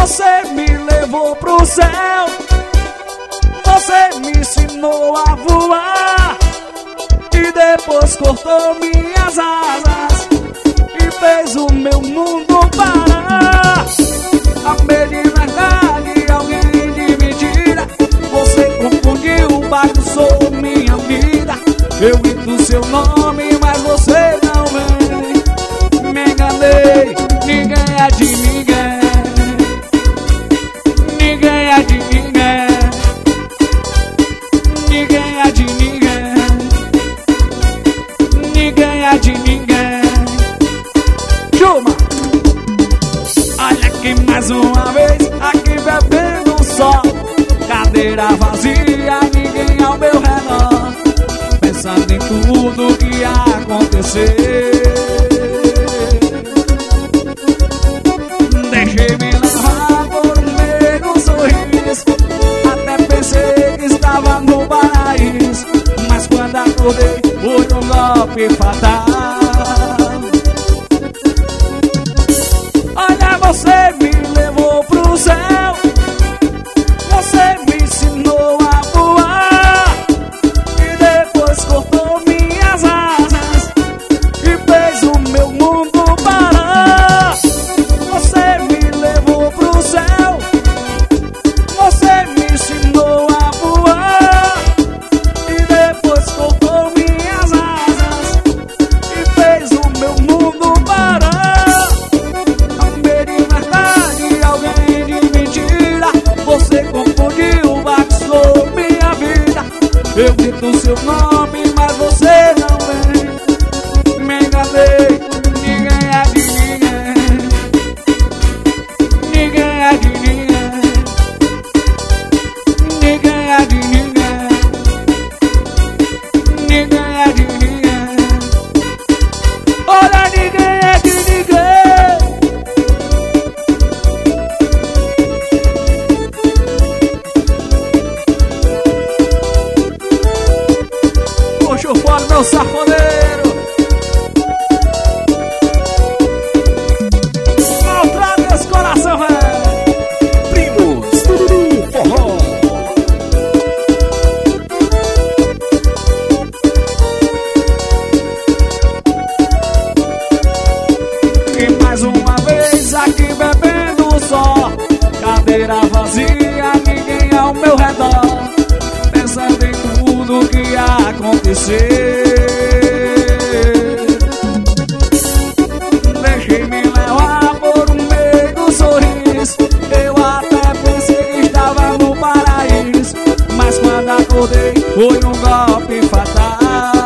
Você me levou pro céu, você me ensinou a voar e depois cortou minhas asas e fez o meu mundo parar. Amei de verdade, alguém de mentira. Você confundiu, bagunçou minha vida. Eu grito seu nome, mas você não vem. Me enganei, ninguém é de ninguém. Ninguém é de ninguém. Ninguém é de ninguém. Ninguém é de ninguém. Chuma! Olha aqui mais uma vez, aqui bebendo só. Cadeira vazia, ninguém ao meu redor, pensando em tudo que ia acontecer. Deixei-me levar por um meio sorriso, até pensei que estava no paraíso, mas quando acordei foi um golpe fatal. Olha, você me levou pro céu, você me ensinou a voar e depois cortou minhas asas e fez o meu mundo parar. Você me levou pro céu, você me ensinou a voar e depois cortou minhas asas e fez o meu mundo parar. Amei de verdade, alguém de mentira. Você confundiu, bagunçou minha vida. Eu grito seu nome, mas você não vem. Me enganei, ninguém é de ninguém. Ninguém é de ninguém. Ninguém é de ninguém. Ninguém é de ninguém. Olha, ninguém é de ninguém. Puxa o fone, meu safoneiro. Maltrata esse coração, velho. Primos, Tururu, Forró. E mais uma vez aqui bebendo só. Cadeira vazia, ninguém ao meu redor, pensando em tudo que ia acontecer. Deixei-me levar por um meio sorriso. Eu até pensei que estava no paraíso, mas quando acordei foi um golpe fatal.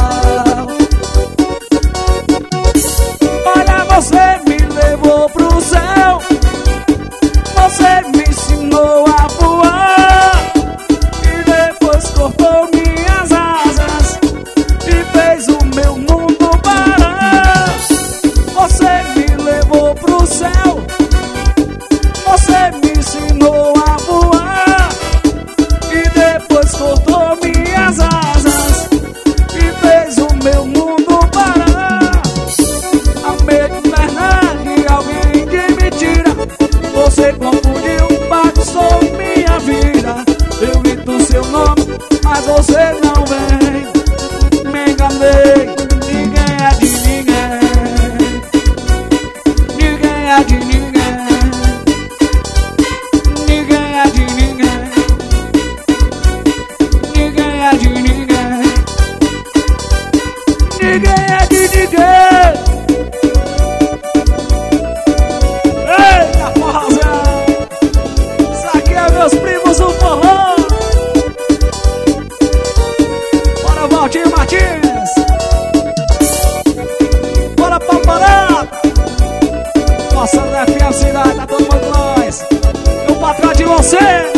Olha, você me levou pro céu, você me ensinou a voar e depois cortou minhas asas e fez o meu mundo parar. Você me levou pro céu, você me ensinou a voar e depois cortou minhas asas e fez o meu mundo parar. Amei de verdade, alguém de mentira. Você confundiu, bagunçou minha vida. Eu grito seu nome, mas você não vem. Me enganei, ninguém é de ninguém. Ninguém é de ninguém. Ninguém é de ninguém. Ninguém é de ninguém. Ninguém é de ninguém. Eita, forrozão! Isso aqui é meus primos do forró. Bora, Valdir Martins. Bora, Papará. Nossa, FM Cidade, tá todo mundo com nós. Eu patrão de você.